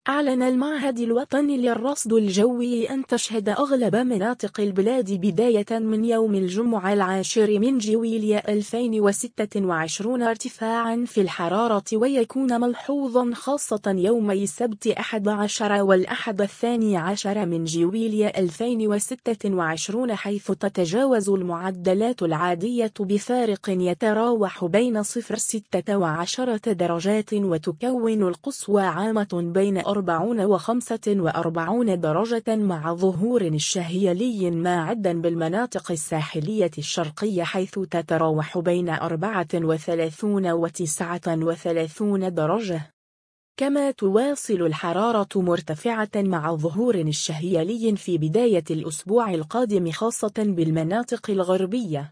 أعلن المعهد الوطني للرصد الجوي أن تشهد أغلب مناطق البلاد بداية من يوم الجمعة 10 من جويلية 2026 ارتفاعا في الحرارة، ويكون ملحوظا خاصة يومي السبت 11 والأحد 12 من جويلية 2026، حيث تتجاوز المعدلات العادية بفارق يتراوح بين 0-16 درجات، وتكون القصوى عامة بين 40 و45 درجة مع ظهور شهيلي ماعدا بالمناطق الساحلية الشرقية، حيث تتراوح بين 34 و39 درجة. كما تواصل الحرارة مرتفعة مع ظهور شهيلي في بداية الأسبوع القادم، خاصة بالمناطق الغربية.